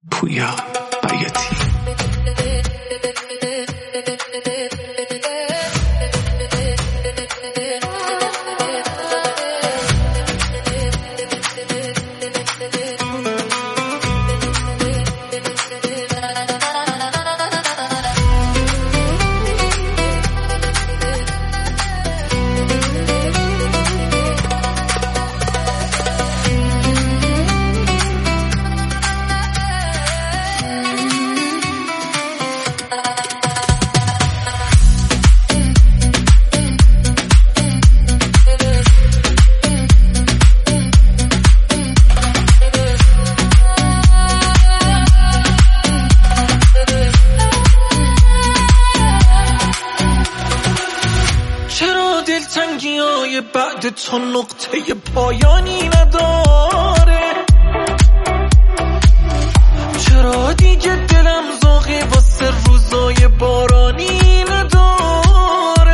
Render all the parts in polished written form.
پویا بیاتی. دلتنگی‌های بعد تو نقطه پایانی نداره؟ چرا دیگه دلم ذوقی واسه روزای بارانی نداره؟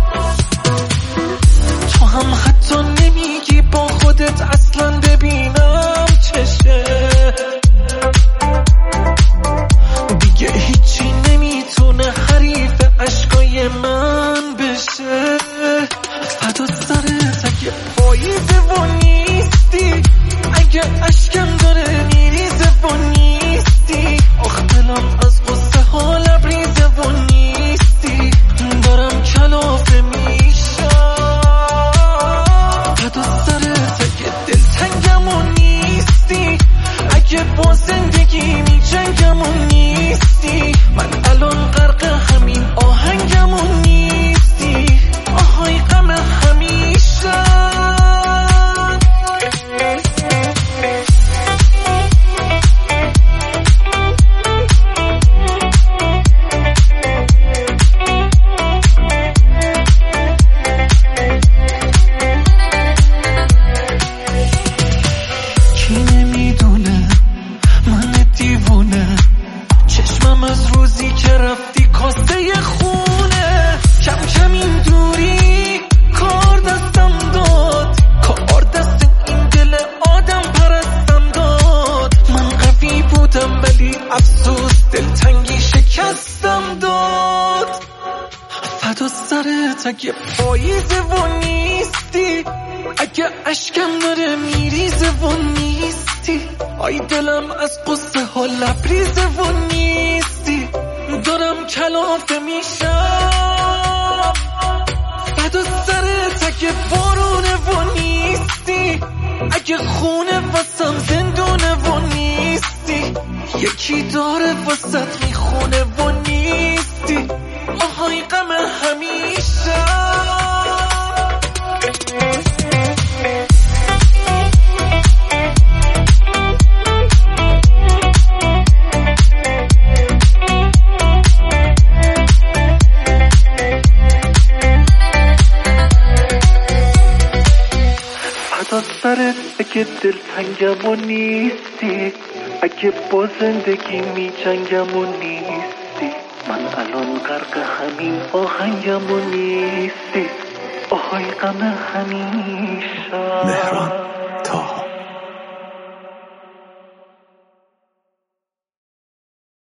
تو هم حتی نمیگی با خودت اصلا ببینم چشه. دیگه هیچی نمیتونه حریف عشقای من بشه. فدا سرت اگه پاییزه و نیستی، اگه اشکم داره میریزه و نیستی، آخ دلم از غصه ها لبریزه و نیستی، دارم کلافه میشم. فدا سرت اگه دلتنگم و نیستی، اگه با زندگی میجنگم و نیستی، من الان غرق همین آهنگم و نیستی، آهای غم همیشه. کی نمیدونه من دیوونه، چشمم از روزی که رفتی کاسه خونه. کم کم این دوری کار دستم داد، کار دست این دل آدم پرستم داد. من قوی بودم ولی افسوس دلتنگی شکستم داد. فدا سرت اگه پاییزه و نیستی، اگه اشکم داره میریزه و نیستی، آی دلم از قصه ها لبریزه و نیستی، دارم کلافه میشم. فدا سرت اگه بارونه و نیستی، اگه خونه واسم زندونه و نیستی، یکی داره واسط میخونه و نیستی، آهای غم همیشه. فدا سرت اگه دلتنگم و نیستی، اگه با زندگی میجنگم و نیستی، من الان غرق همین آهنگم و نیستی، آهای غم همیشه. مهران